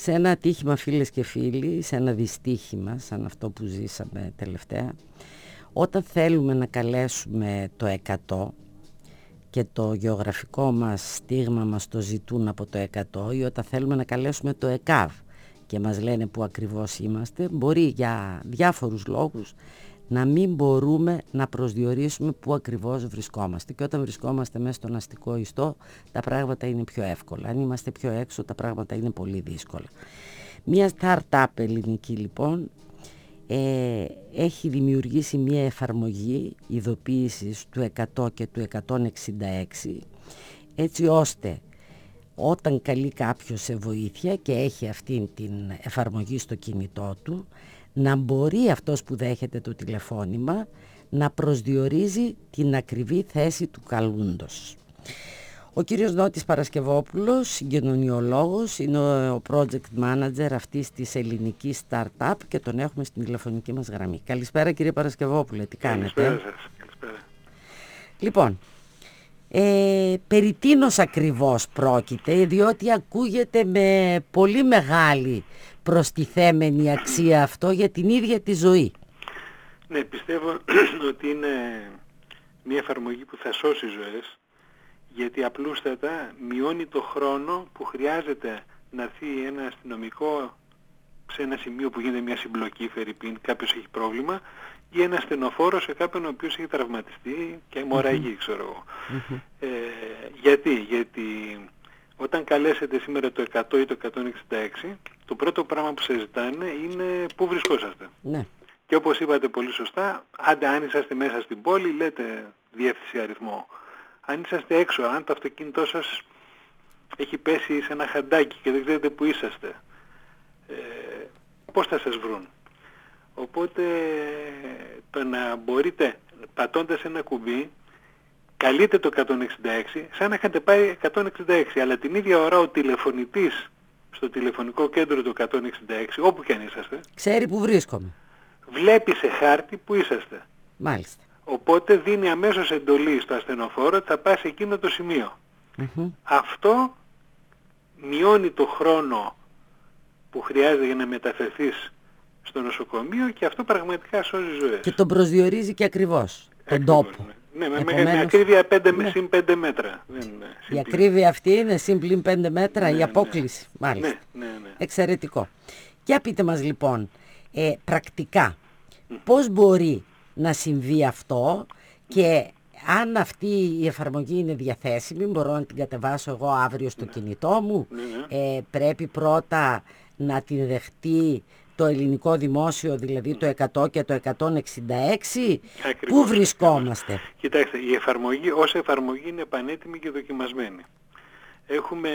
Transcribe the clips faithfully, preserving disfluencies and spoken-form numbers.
Σε ένα ατύχημα, φίλες και φίλοι, σε ένα δυστύχημα σαν αυτό που ζήσαμε τελευταία, όταν θέλουμε να καλέσουμε το εκατό και το γεωγραφικό μας στίγμα μας το ζητούν από το εκατό, ή όταν θέλουμε να καλέσουμε το ΕΚΑΒ και μας λένε που ακριβώς είμαστε, μπορεί για διάφορους λόγους να μην μπορούμε να προσδιορίσουμε που ακριβώς βρισκόμαστε. Και όταν βρισκόμαστε μέσα στον αστικό ιστό, τα πράγματα είναι πιο εύκολα. Αν είμαστε πιο έξω, τα πράγματα είναι πολύ δύσκολα. Μια start-up ελληνική λοιπόν ε, έχει δημιουργήσει μια εφαρμογή ειδοποίησης του εκατό και του εκατόν εξήντα έξι, έτσι ώστε όταν καλεί κάποιος σε βοήθεια και έχει αυτή την εφαρμογή στο κινητό του, να μπορεί αυτός που δέχεται το τηλεφώνημα να προσδιορίζει την ακριβή θέση του καλούντος. Ο κύριος Νότης Παρασκευόπουλος, συγκοινωνιολόγος, είναι ο project manager αυτής της ελληνικής startup και τον έχουμε στην τηλεφωνική μας γραμμή. Καλησπέρα κύριε Παρασκευόπουλε, τι κάνετε? Καλησπέρα σας. Καλησπέρα. Λοιπόν, ε, περί τίνος ακριβώς πρόκειται, διότι ακούγεται με πολύ μεγάλη προστιθέμενη αξία αυτό για την ίδια τη ζωή. Ναι, πιστεύω ότι είναι μια εφαρμογή που θα σώσει ζωές, γιατί απλούστατα μειώνει το χρόνο που χρειάζεται να έρθει ένα αστυνομικό σε ένα σημείο που γίνεται μια συμπλοκή, φερειπίν, κάποιος έχει πρόβλημα, ή ένα ασθενοφόρο σε κάποιον ο οποίος έχει τραυματιστεί και αιμορραγεί, ξέρω εγώ. Mm-hmm. Ε, γιατί, γιατί όταν καλέσετε σήμερα το εκατό ή το εκατόν εξήντα έξι, το πρώτο πράγμα που σας ζητάνε είναι πού βρισκόσαστε. Ναι. Και όπως είπατε πολύ σωστά, άντε αν είσαστε μέσα στην πόλη, λέτε διεύθυνση αριθμό. Αν είσαστε έξω, αν το αυτοκίνητό σας έχει πέσει σε ένα χαντάκι και δεν ξέρετε που είσαστε, ε, πώς θα σας βρουν? Οπότε το να μπορείτε, πατώντας ένα κουμπί, καλείτε το εκατόν εξήντα έξι σαν να είχατε πάει εκατόν εξήντα έξι, αλλά την ίδια ώρα ο τηλεφωνητής στο τηλεφωνικό κέντρο του εκατόν εξήντα έξι, όπου και αν είσαστε, ξέρει που βρίσκομαι, βλέπει σε χάρτη που είσαστε. Μάλιστα. Οπότε δίνει αμέσως εντολή στο ασθενοφόρο ότι θα πάει σε εκείνο το σημείο. Mm-hmm. Αυτό μειώνει το χρόνο που χρειάζεται για να μεταφερθείς στο νοσοκομείο και αυτό πραγματικά σώζει ζωές. Και τον προσδιορίζει και ακριβώς τον Ακριβώς, τόπο. Ναι, ναι, Επομένως, με, με ακρίβεια πέντε ναι. συν πέντε μέτρα. Δεν είναι η ακρίβεια αυτή είναι συμπλήν πέντε μέτρα, ναι, η απόκληση. Ναι. Μάλιστα. Ναι, ναι, ναι. Εξαιρετικό. Για πείτε μας λοιπόν, ε, πρακτικά, mm. πώς μπορεί να συμβεί αυτό και αν αυτή η εφαρμογή είναι διαθέσιμη, μπορώ να την κατεβάσω εγώ αύριο στο ναι. κινητό μου, ναι, ναι. Ε, πρέπει πρώτα να την δεχτεί το ελληνικό δημόσιο, δηλαδή το εκατό και το εκατόν εξήντα έξι, Ακριβώς, πού βρισκόμαστε? Ακριβώς. Κοιτάξτε, η εφαρμογή ως εφαρμογή είναι πανέτοιμη και δοκιμασμένη. Έχουμε...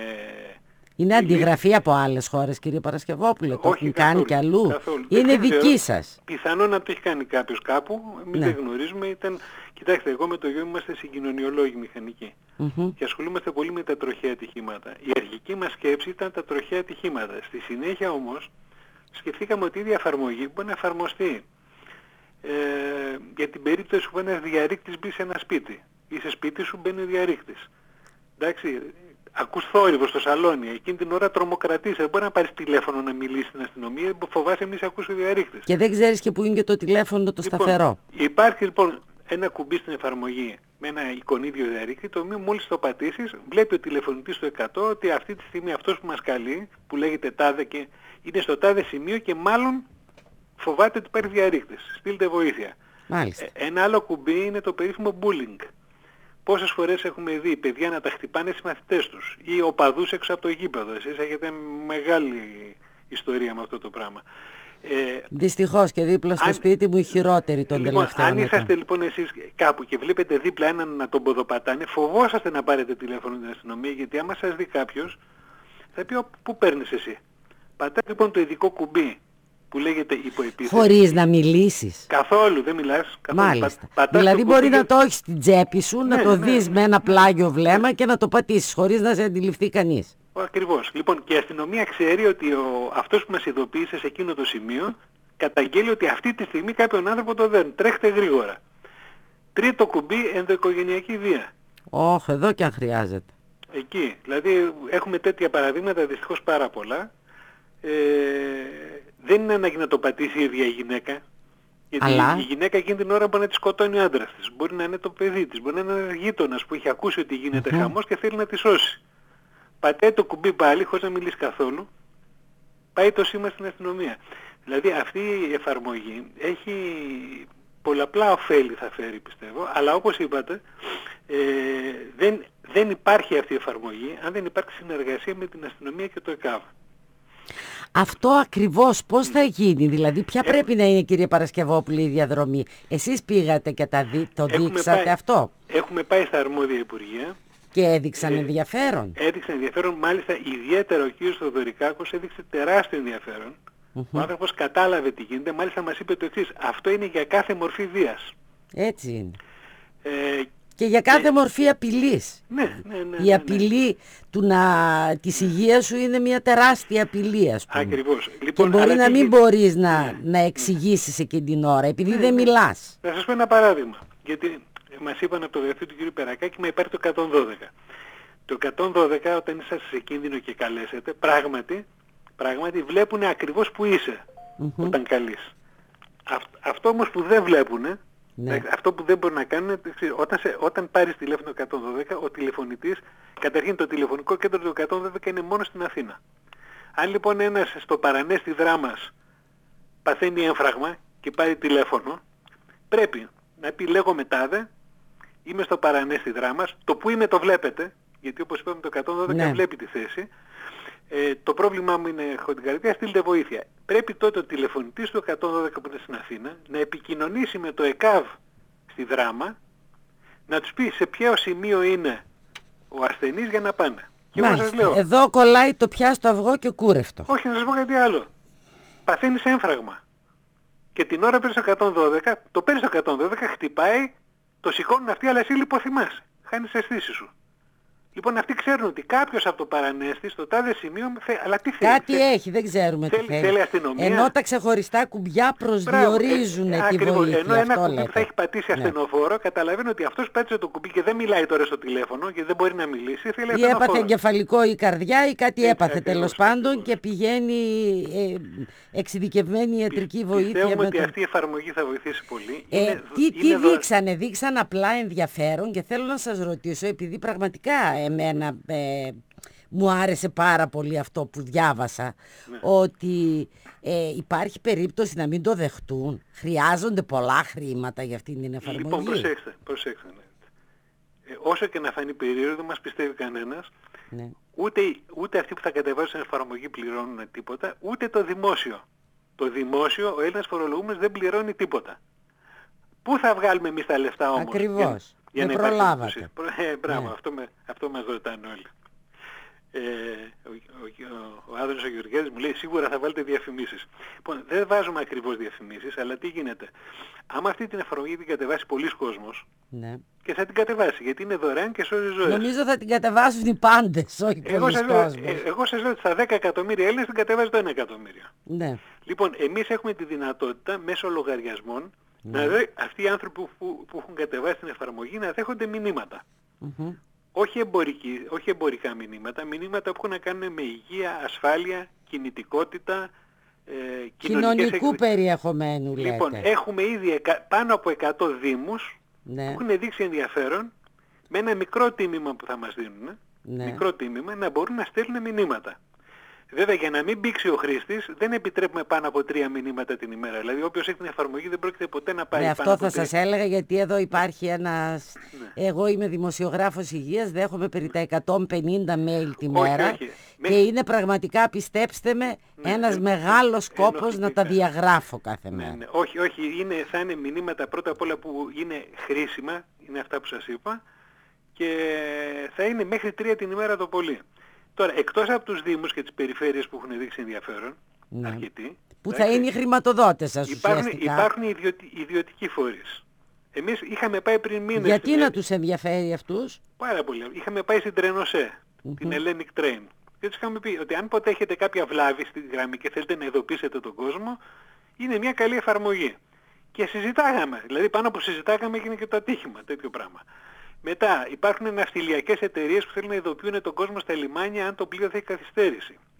Είναι αντιγραφή από άλλες χώρες, κύριε Παρασκευόπουλε, το έχουν κάνει κι αλλού? Καθόλου. Είναι δική σας? Πιθανόν να το έχει κάνει κάποιος κάπου, εμείς ναι. δεν γνωρίζουμε. Ήταν... Κοιτάξτε, εγώ με το γιο μου είμαστε συγκοινωνιολόγοι μηχανικοί mm-hmm. και ασχολούμαστε πολύ με τα τροχαία ατυχήματα. Η αρχική μας σκέψη ήταν τα τροχαία ατυχήματα. Στη συνέχεια όμως σκεφτήκαμε ότι η ίδια εφαρμογή μπορεί να εφαρμοστεί ε, για την περίπτωση που ένας διαρρήκτης μπει σε ένα σπίτι ή σε σπίτι σου μπαίνει ο διαρρήκτης. Εντάξει, ακούς θόρυβο στο σαλόνι, εκείνη την ώρα τρομοκρατείς, δεν μπορεί να πάρεις τηλέφωνο να μιλήσεις στην αστυνομία, φοβάσαι μη σε ακούσει ο διαρρήκτης. Και δεν ξέρεις και που είναι και το τηλέφωνο το λοιπόν, σταθερό. Υπάρχει λοιπόν ένα κουμπί στην εφαρμογή με ένα εικονίδιο διαρρήκτη, το οποίο μόλις το πατήσεις βλέπει ο τηλεφωνητής στο εκατό ότι αυτή τη στιγμή αυτός που μας καλεί, που λέγεται τάδε και είναι στο τάδε σημείο και μάλλον φοβάται ότι υπάρχει διαρρήκτης. Στείλτε βοήθεια. Μάλιστα. Ε, ένα άλλο κουμπί είναι το περίφημο bullying. Πόσες φορές έχουμε δει παιδιά να τα χτυπάνε στις μαθητές τους ή οπαδούς έξω από το γήπεδο. Εσείς έχετε μεγάλη ιστορία με αυτό το πράγμα. Ε, Δυστυχώς και δίπλα στο αν, σπίτι μου η χειρότερη των λοιπόν, τελευταίων. Αν είσαστε λοιπόν εσείς κάπου και βλέπετε δίπλα έναν να τον ποδοπατάνε, φοβόσαστε να πάρετε τηλέφωνο στην αστυνομία, γιατί άμα σας δει κάποιος θα πει πού παίρνεις εσύ. Πατάτε λοιπόν το ειδικό κουμπί που λέγεται υποεπίθεση. Χωρίς να μιλήσεις. Καθόλου, δεν μιλάς. Καθόλου. Μάλιστα. Πα, δηλαδή μπορεί να το έχεις στην τσέπη σου, ναι, να το ναι, δεις ναι, με ένα πλάγιο ναι, βλέμμα ναι. και να το πατήσεις χωρίς να σε αντιληφθεί κανείς. Ακριβώς. Λοιπόν, και η αστυνομία ξέρει ότι ο, αυτός που μας ειδοποίησε σε εκείνο το σημείο καταγγέλει ότι αυτή τη στιγμή κάποιον άνθρωπο το δένει. Τρέχτε γρήγορα. Τρίτο κουμπί, ενδοοικογενειακή βία. Όχι, εδώ και αν χρειάζεται. Εκεί. Δηλαδή έχουμε τέτοια παραδείγματα δυστυχώς πάρα πολλά. ε, δεν είναι ανάγκη να το πατήσει η ίδια η γυναίκα. Γιατί Αλλά... η γυναίκα εκείνη την ώρα μπορεί να τη σκοτώνει ο άντρας της. Μπορεί να είναι το παιδί της. Μπορεί να είναι ένας γείτονας που έχει ακούσει ότι γίνεται mm-hmm. χαμός και θέλει να τη σώσει. Πατάει το κουμπί πάλι χωρίς να μιλήσει καθόλου. Πάει το σήμα στην αστυνομία. Δηλαδή αυτή η εφαρμογή έχει πολλαπλά ωφέλη, θα φέρει πιστεύω, αλλά όπως είπατε ε, δεν, δεν υπάρχει αυτή η εφαρμογή αν δεν υπάρχει συνεργασία με την αστυνομία και το ΕΚΑΒ. Αυτό ακριβώς πώς θα γίνει, δηλαδή ποια Έχ... πρέπει να είναι, κύριε Παρασκευόπουλη, η διαδρομή? Εσείς πήγατε και τα δι... το έχουμε δείξατε πάει, αυτό? Έχουμε πάει στα αρμόδια υπουργεία. Και έδειξαν ε, ενδιαφέρον. Έδειξαν ενδιαφέρον, μάλιστα ιδιαίτερα ο κύριος Θοδωρικάκος έδειξε τεράστιο ενδιαφέρον. Mm-hmm. Ο άνθρωπος κατάλαβε τι γίνεται, μάλιστα μας είπε το εξής: αυτό είναι για κάθε μορφή βίας. Έτσι είναι. Ε, και για κάθε ναι. μορφή απειλής. Ναι, ναι, ναι, η απειλή ναι, ναι. Του να, της υγείας σου είναι μια τεράστια απειλή, ας πούμε. Ακριβώς. Λοιπόν, και μπορεί να μην τι... μπορείς να, ναι, να εξηγήσεις ναι. εκείνη την ώρα, επειδή ναι, δεν ναι. μιλάς. Θα σας πω ένα παράδειγμα. Γιατί μας είπαν από το γραφείο του κ. Περακάκη, μα υπάρχει το εκατόν δώδεκα. Το εκατόν δώδεκα, όταν είσαι σε κίνδυνο και καλέσετε, πράγματι, πράγματι βλέπουν ακριβώς που είσαι mm-hmm. όταν καλείς. Αυτ, αυτό όμως που δεν βλέπουν, ναι. αυτό που δεν μπορεί να κάνουν, όταν, σε, όταν πάρεις τηλέφωνο εκατόν δώδεκα, ο τηλεφωνητής, καταρχήν το τηλεφωνικό κέντρο του εκατόν δώδεκα είναι μόνο στην Αθήνα. Αν λοιπόν ένας στο παρανέστη Δράμας παθαίνει έμφραγμα και πάρει τηλέφωνο, πρέπει να πει λέγομαι τάδε, είμαι στο παρανέστη Δράμας, το που είμαι το βλέπετε, γιατί όπως είπαμε το εκατόν δώδεκα ναι. βλέπει τη θέση. Ε, το πρόβλημά μου είναι, έχω την καρδιά, στείλτε βοήθεια. Πρέπει τότε ο τηλεφωνητής του εκατόν δώδεκα που είναι στην Αθήνα να επικοινωνήσει με το ΕΚΑΒ στη Δράμα, να τους πει σε ποιο σημείο είναι ο ασθενής για να πάνε. Και εγώ σας λέω, εδώ κολλάει το πιάστο αυγό και κούρευτο. Όχι, να σας πω κάτι άλλο. Παθαίνεις έμφραγμα. Και την ώρα παίρνεις το εκατόν δώδεκα, το παίρνεις το εκατόν δώδεκα, χτυπάει, το σηκώνουν αυτοί, αλλά εσύ λιποθυμάσαι. Χάνεις τις αισθήσεις σου. Λοιπόν, αυτοί ξέρουν ότι κάποιος από το παρανέστη στο τάδε σημείο, θε... αλλά τι θέλει. Κάτι θέλει. Έχει, δεν ξέρουμε θέλει, τι θέλει. Θέλει αστυνομία. Ενώ τα ξεχωριστά κουμπιά προσδιορίζουν ε, τη βοήθεια. Ενώ ένα κουμπί λέτε. Που θα έχει πατήσει ασθενοφόρο, ναι. καταλαβαίνω ότι αυτός πάτησε το κουμπί και δεν μιλάει τώρα στο τηλέφωνο και δεν μπορεί να μιλήσει. Θέλει ή έπαθε εγκεφαλικό ή καρδιά ή κάτι έτσι, έπαθε τέλος πάντων και πηγαίνει ε, εξειδικευμένη ιατρική βοήθεια. Πιστεύουμε ότι αυτή η εφαρμογή θα βοηθήσει πολύ. Ε, είναι, τι είναι τι δείξανε, δείξαν απλά ενδιαφέρον και θέλω να σας ρωτήσω, επειδή πραγματικά εμένα ε, μου άρεσε πάρα πολύ αυτό που διάβασα, ναι. ότι ε, υπάρχει περίπτωση να μην το δεχτούν. Χρειάζονται πολλά χρήματα για αυτήν την εφαρμογή. Λοιπόν, προσέξτε, προσέξτε. Ναι. Ε, όσο και να φανεί περίεργο, δεν μας πιστεύει κανένας, ναι. ούτε, ούτε αυτοί που θα κατεβάσουν την εφαρμογή πληρώνουν τίποτα, ούτε το δημόσιο. Το δημόσιο, ο Έλληνας φορολογούμενος δεν πληρώνει τίποτα. Πού θα βγάλουμε εμείς τα λεφτά όμως? Ακριβώς. Για δεν προλάβατε. Ε, μπράβο, ναι. αυτό, με, αυτό μας ρωτάνε όλοι. Ε, ο, ο, ο, ο Άδωνης ο Γεωργιάδης μου λέει σίγουρα θα βάλετε διαφημίσεις. Λοιπόν, δεν βάζουμε ακριβώς διαφημίσεις, αλλά τι γίνεται. Άμα αυτή την εφαρμογή την κατεβάσει πολλοί κόσμος, ναι. και θα την κατεβάσει, γιατί είναι δωρεάν και σώζει ζωές. Νομίζω θα την κατεβάσουν οι πάντες, όχι πολλοί κόσμος. Ε, εγώ σας λέω ότι στα δέκα εκατομμύρια Έλληνες την κατεβάζει το ένα εκατομμύριο. Ναι. Λοιπόν, εμείς έχουμε τη δυνατότητα μέσω λογαριασμών, ναι. να δε, αυτοί οι άνθρωποι που, που, που έχουν κατεβάσει την εφαρμογή να δέχονται μηνύματα. Mm-hmm. Όχι, εμπορική, όχι εμπορικά μηνύματα, μηνύματα που έχουν να κάνουν με υγεία, ασφάλεια, κινητικότητα, ε, κοινωνικού εκ... περιεχομένου λέτε. Λοιπόν, έχουμε ήδη εκα... πάνω από εκατό δήμους ναι. που έχουν δείξει ενδιαφέρον με ένα μικρό τίμημα που θα μας δίνουν, ναι. μικρό τίμημα, να μπορούν να στέλνουν μηνύματα. Βέβαια, για να μην μπήξει ο χρήστης, δεν επιτρέπουμε πάνω από τρία μηνύματα την ημέρα. Δηλαδή, όποιος έχει την εφαρμογή δεν πρόκειται ποτέ να πάει ναι, πάνω αυτό θα σας έλεγα, γιατί εδώ υπάρχει ένας... Ναι. Εγώ είμαι δημοσιογράφος υγείας, δέχομαι περί τα εκατόν πενήντα mail τη μέρα όχι, όχι. και με... είναι πραγματικά, πιστέψτε με, ναι, ένας ναι, μεγάλος ναι, κόπος να τα διαγράφω κάθε ναι, μέρα. Ναι. Όχι, όχι, είναι, θα είναι μηνύματα πρώτα απ' όλα που είναι χρήσιμα, είναι αυτά που σας είπα, και θα είναι μέχρι τρία την ημέρα το πολύ. Τώρα, εκτός από τους δήμους και τις περιφέρειες που έχουν δείξει ενδιαφέρον, ναι. αρκετοί, που θα είναι οι χρηματοδότες σας υπάρχουν, υπάρχουν ιδιωτι, ιδιωτικοί φορείς. Εμείς είχαμε πάει πριν μήνες... Γιατί στην... να τους ενδιαφέρει αυτούς? Πάρα πολύ. Είχαμε πάει στην Τρενοσέ, mm-hmm. την Hellenic Train. Και τους είχαμε πει ότι αν ποτέ έχετε κάποια βλάβη στη γραμμή και θέλετε να ειδοποιήσετε τον κόσμο, είναι μια καλή εφαρμογή. Και συζητάγαμε. Δηλαδή πάνω που συζητάγαμε έγινε και το ατύχημα, τέτοιο πράγμα. Μετά υπάρχουν ναυτιλιακές εταιρείες που θέλουν να ειδοποιούν τον κόσμο στα λιμάνια αν το πλοίο θα έχει καθυστέρηση.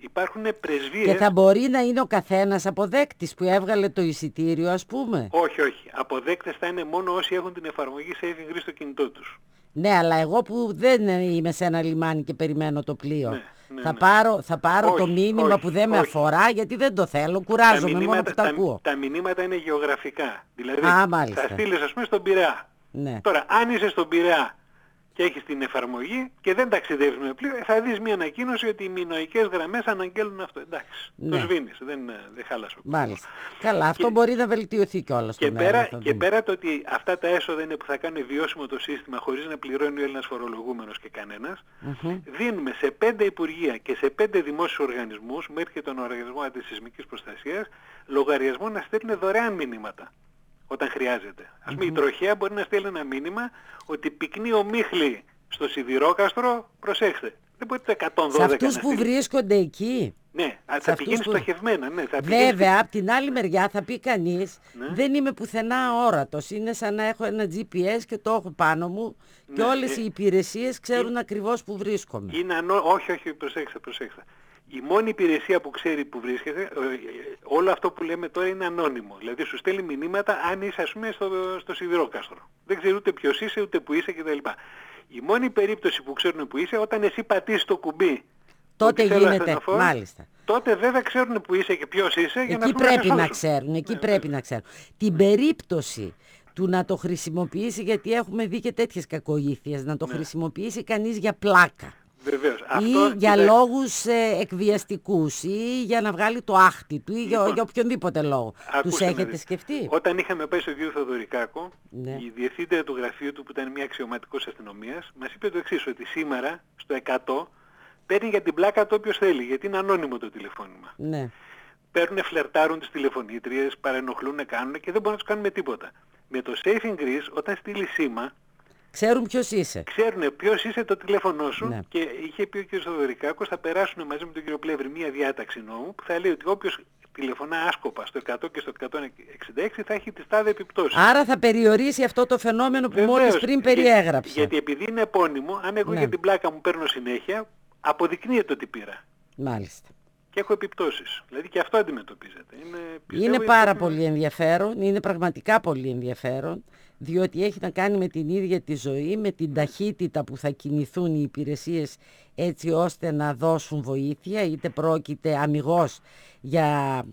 υπάρχουν πρεσβείες... Και θα μπορεί να είναι ο καθένας αποδέκτης που έβγαλε το εισιτήριο, ας πούμε. Όχι, όχι. Αποδέκτες θα είναι μόνο όσοι έχουν την εφαρμογή Saving Greece στο κινητό τους. Ναι, αλλά εγώ που δεν είμαι σε ένα λιμάνι και περιμένω το πλοίο, Ναι, ναι, θα ναι. πάρω, θα πάρω όχι, το μήνυμα όχι, που δεν με όχι. αφορά, γιατί δεν το θέλω, κουράζομαι μόνο που τα, τα, ακούω. Τα μηνύματα είναι γεωγραφικά. Δηλαδή Α, μάλιστα. θα στείλεις, ας πούμε, στον Πειραιά. Ναι. Τώρα, αν είσαι στον Πειραιά και έχεις την εφαρμογή και δεν ταξιδεύεις με πλοίο, θα δεις μια ανακοίνωση ότι οι μηνοϊκές γραμμές αναγγέλνουν αυτό. Εντάξει, Ναι. το σβήνεις, δεν, δεν χάλασε. Μάλιστα. Καλά, αυτό Και- μπορεί να βελτιωθεί κιόλας στο Και μέλλον, πέρα, θα και δούμε. πέρα το ότι αυτά τα έσοδα είναι που θα κάνουν βιώσιμο το σύστημα χωρίς να πληρώνει ο Έλληνας φορολογούμενος και κανένας, Μμμ. δίνουμε σε πέντε υπουργεία και σε πέντε δημόσιους οργανισμούς, μέχρι και τον Οργανισμό Αντισυσμικής Προστασίας, λογαριασμό να στέλνουν δωρεάν μηνύματα όταν χρειάζεται. Ας πούμε, η τροχέα μπορεί να στέλνει ένα μήνυμα ότι πυκνεί ομίχλη στο σιδηρόκαστρο, προσέξτε. Δεν μπορεί το εκατόν Σε δώδεκα αυτούς να που στείλει. βρίσκονται εκεί. Ναι, α, θα αυτούς πηγαίνει που- στοχευμένα. Ναι, θα πηγαίνει Βέβαια, απ' την άλλη μεριά θα πει κανείς, Ναι. δεν είμαι πουθενά όρατος. Είναι σαν να έχω ένα τζι πι ες και το έχω πάνω μου και Ναι, όλες ε, οι υπηρεσίες ξέρουν ακριβώς που βρίσκομαι. Είναι ανώ... Όχι, όχι, προσέξτε, προσέξτε. Η μόνη υπηρεσία που ξέρει που βρίσκεται, ε, ε, όλο αυτό που λέμε τώρα είναι ανώνυμο. Δηλαδή σου στέλνει μηνύματα αν είσαι, ας πούμε, στο, στο σιδηρόκαστρο. Δεν ξέρει ούτε ποιος είσαι, ούτε που είσαι κτλ. Η μόνη περίπτωση που ξέρουν που είσαι, όταν εσύ πατήσεις το κουμπί, Τότε ότι θέλω γίνεται, ασθενοφόρο, μάλιστα. τότε βέβαια ξέρουν που είσαι και ποιος είσαι για να Εκεί πούμε πρέπει σε να σώσουν. ξέρουν, εκεί Ναι, πρέπει να ξέρουν. Την περίπτωση του να το χρησιμοποιήσει, γιατί έχουμε δει και τέτοιες κακοήθειες, να το Ναι. χρησιμοποιήσει κανείς για πλάκα. Βεβαίως. Ή Αυτό, για κοιτάξτε, λόγους ε, εκβιαστικούς ή για να βγάλει το άχτη του ή για, Λοιπόν, για οποιονδήποτε λόγο. Τους ακούστε να έχετε δείτε. σκεφτεί? Όταν είχαμε πάει στον κύριο Θοδωρικάκο, Ναι. η διευθύντρια του γραφείου του που ήταν μια αξιωματικός αστυνομίας, μας είπε το εξής, ότι σήμερα στο εκατό παίρνει για την πλάκα το όποιος θέλει, γιατί είναι ανώνυμο το τηλεφώνημα. Ναι. Παίρνουν, φλερτάρουν τις τηλεφωνήτριες, παρενοχλούν, κάνουν και δεν μπορούν να τους κάνουν με τίποτα. Με το Saving Greece, όταν στείλει σήμα, Ξέρουν ποιος είσαι. ξέρουν ποιος είσαι το τηλέφωνό σου Ναι. και είχε πει ο κ. Θοδωρικάκος θα περάσουν μαζί με τον κύριο Πλεύρη μια διάταξη νόμου που θα λέει ότι όποιος τηλεφωνά άσκοπα στο εκατό και στο εκατόν εξήντα έξι θα έχει τις τάδε επιπτώσεις. Άρα θα περιορίσει αυτό το φαινόμενο που Βεβαίως, μόλις πριν για- περιέγραψα. Γιατί επειδή είναι επώνυμο, αν εγώ Ναι. για την πλάκα μου παίρνω συνέχεια, αποδεικνύεται ότι πήρα. Μάλιστα. Και έχω επιπτώσεις. Δηλαδή και αυτό αντιμετωπίζεται. Είναι, πιστεύω, Είναι πάρα είναι- πολύ ενδιαφέρον, είναι πραγματικά πολύ ενδιαφέρον, διότι έχει να κάνει με την ίδια τη ζωή, με την ταχύτητα που θα κινηθούν οι υπηρεσίες έτσι ώστε να δώσουν βοήθεια, είτε πρόκειται αμιγώς για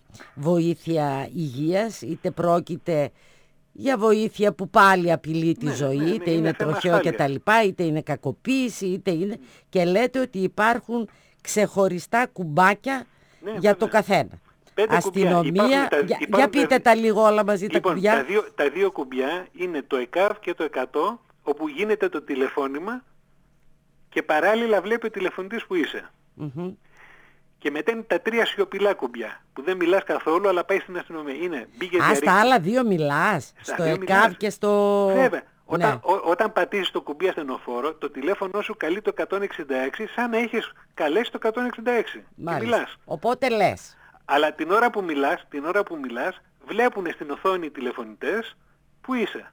βοήθεια υγείας, είτε πρόκειται για βοήθεια που πάλι απειλεί τη Ναι, ζωή, ναι, ναι, είτε είναι είναι θέμα τροχαίο ασφάλειας. κτλ, είτε είναι κακοποίηση, είτε είναι... Και λέτε ότι υπάρχουν ξεχωριστά κουμπάκια Ναι, για βέβαια. το καθένα. Πέντε κουμπιά. Αστυνομία, Υπάρχουν τα- για, υπάρχουν για τα- πείτε τα λίγο όλα μαζί Λοιπόν, τα κουμπιά. τα δύο, τα δύο κουμπιά είναι το ΕΚΑΒ και το εκατό, όπου γίνεται το τηλεφώνημα και παράλληλα βλέπει ο τηλεφωνητής που είσαι. Μμμ. Και μετά είναι τα τρία σιωπηλά κουμπιά, που δεν μιλάς καθόλου, αλλά πάει στην αστυνομία. Είναι μπήκε Α, στα άλλα δύο μιλάς, Στα στο δύο ΕΚΑΒ μιλάς. και στο... Βέβαια. Όταν, Ναι. ό, όταν πατήσεις το κουμπί ασθενοφόρο, το τηλέφωνο σου καλεί το εκατόν εξήντα έξι σαν να έχεις καλέσει το εκατόν εξήντα έξι. Και Μάλιστα. μιλάς. Οπότε λες. Αλλά την ώρα που μιλάς, την ώρα που μιλάς, βλέπουν στην οθόνη οι τηλεφωνητές που είσαι.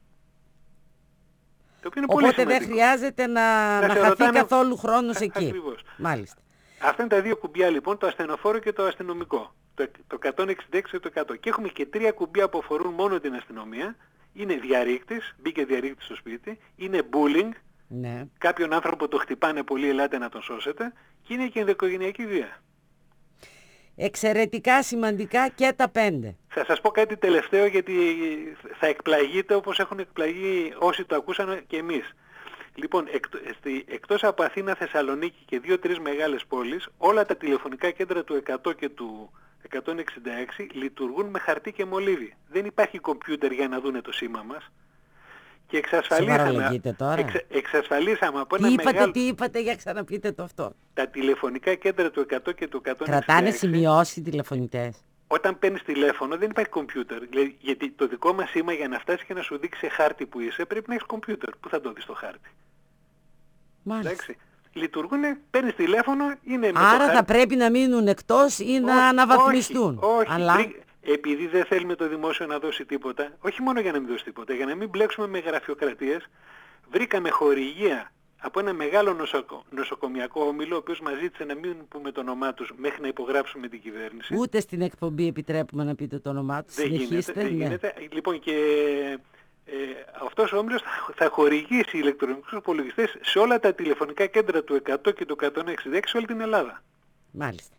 Το οποίο είναι πολύ Οπότε δεν σημαντικό. χρειάζεται να, Να να σε χαθεί ρωτάνε- καθόλου χρόνος Α, εκεί. ακριβώς. Μάλιστα. Αυτά είναι τα δύο κουμπιά λοιπόν, το ασθενοφόρο και το αστυνομικό. Το, το εκατόν εξήντα έξι και το εκατό. Και έχουμε και τρία κουμπιά που αφορούν μόνο την αστυνομία. Είναι διαρρήκτης, μπήκε διαρρήκτης στο σπίτι. Είναι bullying, Ναι. κάποιον άνθρωπο το χτυπάνε πολύ, ελάτε να τον σώσετε. Και είναι και ενδοοικογενειακή βία. Εξαιρετικά σημαντικά και τα πέντε. Θα σας πω κάτι τελευταίο γιατί θα εκπλαγείτε όπως έχουν εκπλαγεί όσοι το ακούσαν και εμείς. Λοιπόν, εκτ, στη, εκτός από Αθήνα, Θεσσαλονίκη και δύο-τρεις μεγάλες πόλεις, όλα τα τηλεφωνικά κέντρα του εκατό και του εκατόν εξήντα έξι λειτουργούν με χαρτί και μολύβι. Δεν υπάρχει κομπιούτερ για να δούνε το σήμα μας. Και εξασφαλίσαμε, Σοβαρολογείτε τώρα. εξα, εξασφαλίσαμε από Τι ένα είπατε, μεγάλο... τι είπατε, για ξαναπείτε το αυτό. Τα τηλεφωνικά κέντρα του εκατό και του εκατόν εξήντα έξι... Κρατάνε σημειώσεις οι τηλεφωνητές. Όταν παίρνεις τηλέφωνο δεν υπάρχει κομπιούτερ. Δηλαδή, γιατί το δικό μας σήμα για να φτάσει και να σου δείξει σε χάρτη που είσαι πρέπει να έχεις κομπιούτερ. Πού θα το δεις το χάρτη. Μάλιστα. Εντάξει. Λειτουργούνε, παίρνεις τηλέφωνο, είναι με Άρα το θα χάρτη. πρέπει να μείνουν εκτός ή να Όχι, αναβαθμιστούν. Όχι, όχι. Αλλά Βρή- Επειδή δεν θέλουμε το δημόσιο να δώσει τίποτα, όχι μόνο για να μην δώσει τίποτα, για να μην μπλέξουμε με γραφειοκρατίες, βρήκαμε χορηγία από ένα μεγάλο νοσοκο... νοσοκομιακό όμιλο, ο οποίος μας ζήτησε να μην πούμε το όνομά τους μέχρι να υπογράψουμε την κυβέρνηση. Ούτε στην εκπομπή επιτρέπουμε να πείτε το όνομά τους. Δεν Συνεχίστε. γίνεται, δεν ναι. γίνεται. Λοιπόν, και ε, αυτός ο όμιλος θα, θα χορηγήσει ηλεκτρονικούς υπολογιστές σε όλα τα τηλεφωνικά κέντρα του εκατό και του εκατόν εξήντα έξι σε όλη την Ελλάδα. Μάλιστα.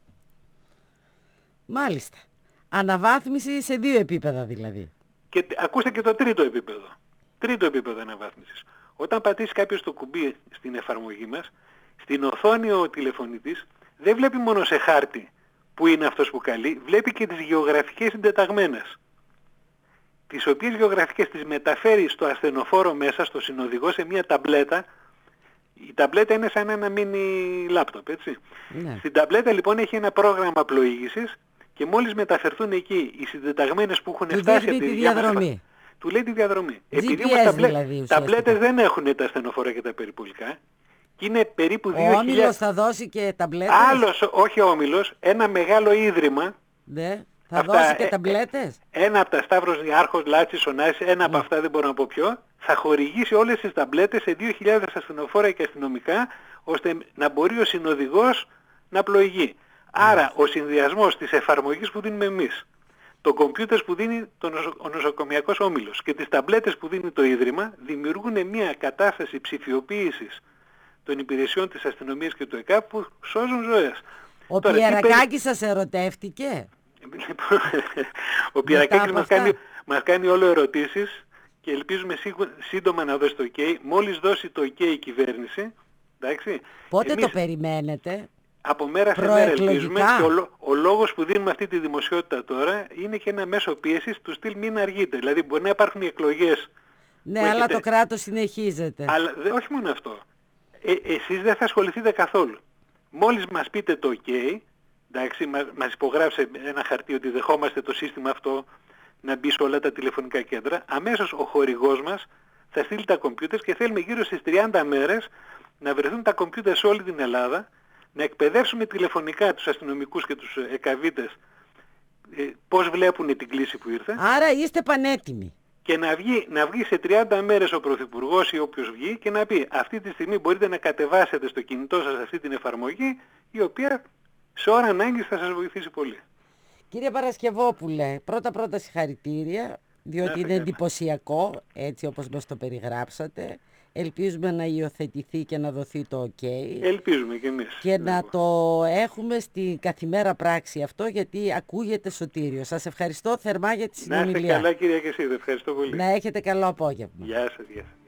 Μάλιστα. Αναβάθμιση σε δύο επίπεδα δηλαδή. Και ακούστε και το τρίτο επίπεδο. Τρίτο επίπεδο αναβάθμισης. Όταν πατήσει κάποιος το κουμπί στην εφαρμογή μας, στην οθόνη ο τηλεφωνητής δεν βλέπει μόνο σε χάρτη που είναι αυτός που καλεί, βλέπει και τις γεωγραφικές συντεταγμένες. Τις οποίες γεωγραφικές τις μεταφέρει στο ασθενοφόρο μέσα, στο συνοδηγό, σε μια ταμπλέτα. Η ταμπλέτα είναι σαν ένα μίνι λάπτοπ, έτσι. Ναι. Στην ταμπλέτα λοιπόν έχει ένα πρόγραμμα πλοήγησης και μόλις μεταφερθούν εκεί οι συντεταγμένες που έχουν Του φτάσει δείχνει από τη τη διαδρομή. Του λέει τη διαδρομή. τζι Επειδή πι όμως ες ταμπλέ... δηλαδή, ταμπλέτες δεν έχουν τα ασθενοφόρα και τα περιπολικά και είναι περίπου Ο δύο χιλιάδες... Όμιλος θα δώσει και ταμπλέτες. Άλλος, όχι ο Όμιλος, ένα μεγάλο ίδρυμα. Ναι. Θα Αυτά, δώσει και ε, ταμπλέτες. Ένα από τα Σταύρος Διάρχος, Λάτσης, Ωνάσης, ένα από αυτά δεν μπορώ να πω ποιο, θα χορηγήσει όλες τις ταμπλέτες σε δύο χιλιάδες ασθενοφόρα και αστυνομικά, ώστε να μπορεί ο συνοδηγός να πλοηγεί. Άρα ο συνδυασμός της εφαρμογής που δίνουμε εμείς, το κομπιούτερ που δίνει το νοσο, ο νοσοκομιακός όμιλος και τις ταμπλέτες που δίνει το Ίδρυμα, δημιουργούν μια κατάσταση ψηφιοποίησης των υπηρεσιών της αστυνομίας και του ΕΚΑΠ που σώζουν ζωές. Ο Τώρα, Πιερακάκης σας ερωτεύτηκε. Λοιπόν, ο Πιερακάκης μας κάνει, μας κάνει όλο ερωτήσεις και ελπίζουμε σύντομα να δώσει το OK. Μόλις δώσει το OK η κυβέρνηση, εντάξει, πότε εμείς το περιμένετε? από μέρα σε μέρα ελπίζουμε και ο, ο λόγος που δίνουμε αυτή τη δημοσιότητα τώρα είναι και ένα μέσο πίεσης του στυλ μην αργείτε. Δηλαδή μπορεί να υπάρχουν οι εκλογές. Ναι, αλλά έχετε... το κράτος συνεχίζεται. Αλλά δε, όχι μόνο αυτό. Ε, εσείς δεν θα ασχοληθείτε καθόλου. Μόλις μας πείτε το OK, εντάξει, μας, μας υπογράψε ένα χαρτί ότι δεχόμαστε το σύστημα αυτό να μπει σε όλα τα τηλεφωνικά κέντρα, αμέσως ο χορηγός μας θα στείλει τα κομπιούτερ και θέλουμε γύρω στις τριάντα μέρες να βρεθούν τα κομπιούτερ σε όλη την Ελλάδα, να εκπαιδεύσουμε τηλεφωνικά τους αστυνομικούς και τους εκαβίτες ε, πώς βλέπουν την κλήση που ήρθε. Άρα είστε πανέτοιμοι. Και να βγει, να βγει σε τριάντα μέρες ο Πρωθυπουργός ή όποιος βγει και να πει αυτή τη στιγμή μπορείτε να κατεβάσετε στο κινητό σας αυτή την εφαρμογή η οποία σε ώρα ανάγκης θα σας βοηθήσει πολύ. Κύριε Παρασκευόπουλε, πρώτα πρώτα συγχαρητήρια, διότι είναι εντυπωσιακό έτσι όπως μας το περιγράψατε. Ελπίζουμε να υιοθετηθεί και να δοθεί το OK. Ελπίζουμε και εμείς. Και να το έχουμε στη καθημέρα πράξη αυτό, γιατί ακούγεται σωτήριο. Σας ευχαριστώ θερμά για τη συνομιλία. Να είστε καλά κυρία και εσείς, ευχαριστώ πολύ. Να έχετε καλό απόγευμα. Γεια σας, γεια σας.